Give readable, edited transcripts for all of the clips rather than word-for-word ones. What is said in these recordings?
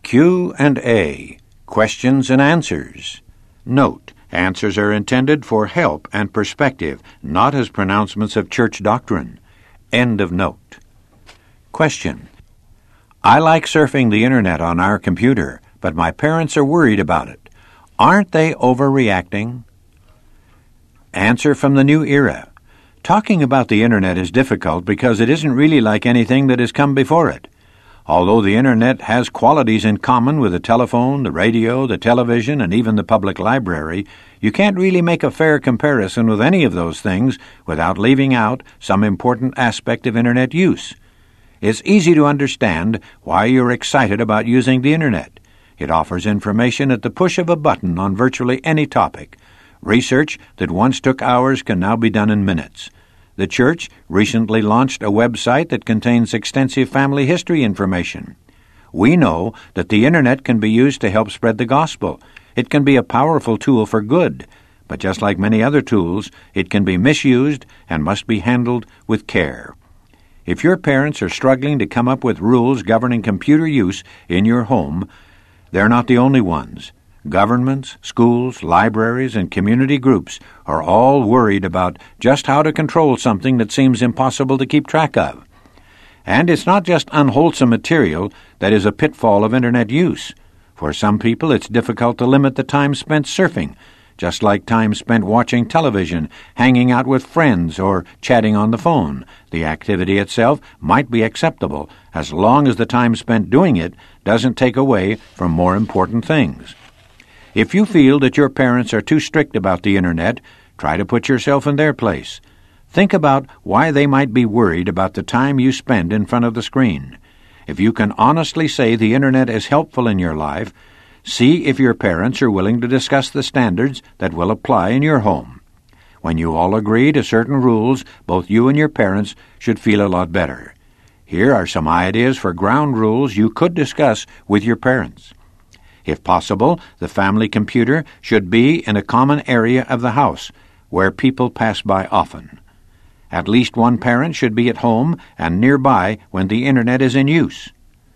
Q&A, questions and answers. Note, answers are intended for help and perspective, not as pronouncements of church doctrine. End of note. Question. I like surfing the internet on our computer, but my parents are worried about it. Aren't they overreacting? Answer from the new era. Talking about the internet is difficult because it isn't really like anything that has come before it. Although the internet has qualities in common with the telephone, the radio, the television, and even the public library, you can't really make a fair comparison with any of those things without leaving out some important aspect of internet use. It's easy to understand why you're excited about using the internet. It offers information at the push of a button on virtually any topic. Research that once took hours can now be done in minutes. The church recently launched a website that contains extensive family history information. We know that the internet can be used to help spread the gospel. It can be a powerful tool for good, but just like many other tools, it can be misused and must be handled with care. If your parents are struggling to come up with rules governing computer use in your home, they're not the only ones. Governments, schools, libraries, and community groups are all worried about just how to control something that seems impossible to keep track of. And it's not just unwholesome material that is a pitfall of internet use. For some people, it's difficult to limit the time spent surfing, just like time spent watching television, hanging out with friends, or chatting on the phone. The activity itself might be acceptable as long as the time spent doing it doesn't take away from more important things. If you feel that your parents are too strict about the internet, try to put yourself in their place. Think about why they might be worried about the time you spend in front of the screen. If you can honestly say the internet is helpful in your life, see if your parents are willing to discuss the standards that will apply in your home. When you all agree to certain rules, both you and your parents should feel a lot better. Here are some ideas for ground rules you could discuss with your parents. If possible, the family computer should be in a common area of the house where people pass by often. At least one parent should be at home and nearby when the internet is in use.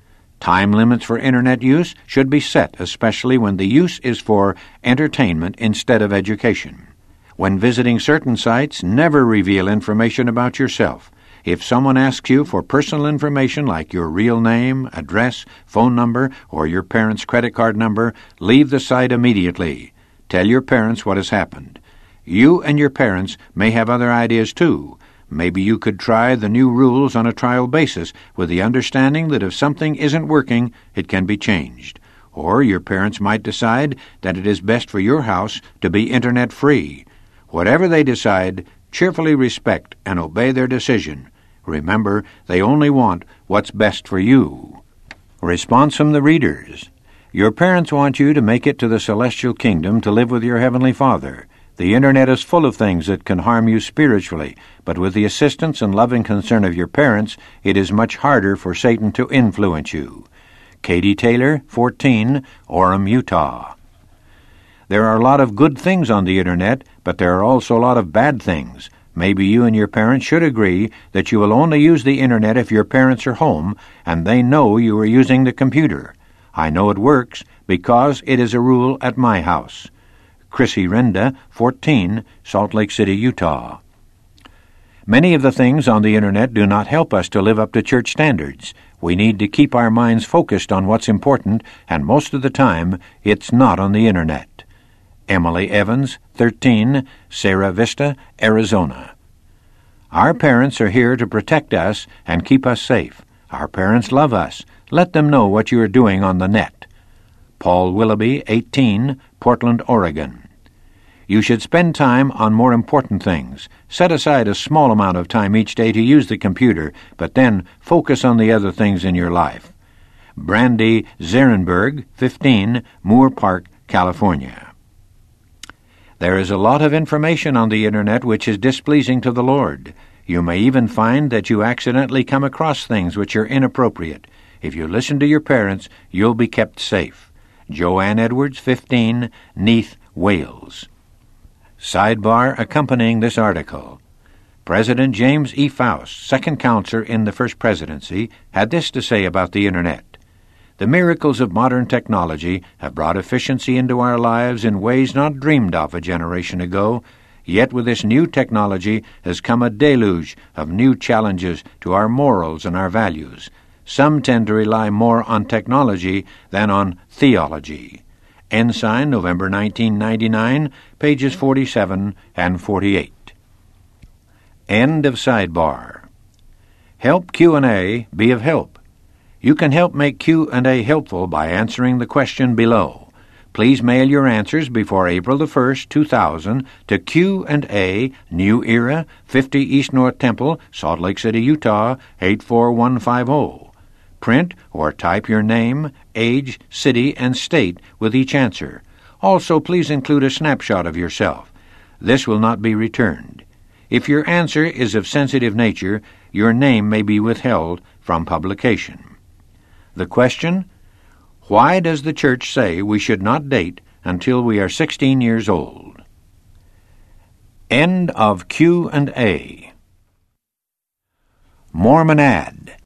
Time limits for internet use should be set, especially when the use is for entertainment instead of education. When visiting certain sites, never reveal information about yourself. If someone asks you for personal information like your real name, address, phone number, or your parents' credit card number, leave the site immediately. Tell your parents what has happened. You and your parents may have other ideas too. Maybe you could try the new rules on a trial basis with the understanding that if something isn't working, it can be changed. Or your parents might decide that it is best for your house to be internet-free. Whatever they decide, cheerfully respect and obey their decision. Remember, they only want what's best for you. Response from the readers. Your parents want you to make it to the celestial kingdom to live with your heavenly Father. The internet is full of things that can harm you spiritually, but with the assistance and loving concern of your parents, it is much harder for Satan to influence you. Katie Taylor, 14, Orem, Utah. There are a lot of good things on the internet, but there are also a lot of bad things. Maybe you and your parents should agree that you will only use the internet if your parents are home and they know you are using the computer. I know it works because it is a rule at my house. Chrissy Renda, 14, Salt Lake City, Utah. Many of the things on the internet do not help us to live up to church standards. We need to keep our minds focused on what's important, and most of the time, it's not on the internet. Emily Evans, 13, Sierra Vista, Arizona. Our parents are here to protect us and keep us safe. Our parents love us. Let them know what you are doing on the net. Paul Willoughby, 18, Portland, Oregon. You should spend time on more important things. Set aside a small amount of time each day to use the computer, but then focus on the other things in your life. Brandy Zerenberg, 15, Moore Park, California. There is a lot of information on the internet which is displeasing to the Lord. You may even find that you accidentally come across things which are inappropriate. If you listen to your parents, you'll be kept safe. Joanne Edwards, 15, Neath, Wales. Sidebar accompanying this article. President James E. Faust, second counselor in the First Presidency, had this to say about the internet. The miracles of modern technology have brought efficiency into our lives in ways not dreamed of a generation ago, yet with this new technology has come a deluge of new challenges to our morals and our values. Some tend to rely more on technology than on theology. Ensign, November 1999, pages 47 and 48. End of sidebar. Help Q&A be of help. You can help make Q&A helpful by answering the question below. Please mail your answers before April the 1st, 2000 to Q&A, New Era, 50 East North Temple, Salt Lake City, Utah, 84150. Print or type your name, age, city, and state with each answer. Also, please include a snapshot of yourself. This will not be returned. If your answer is of sensitive nature, your name may be withheld from publication. The question: why does the church say we should not date until we are 16 years old? End of Q&A. Mormon Ad.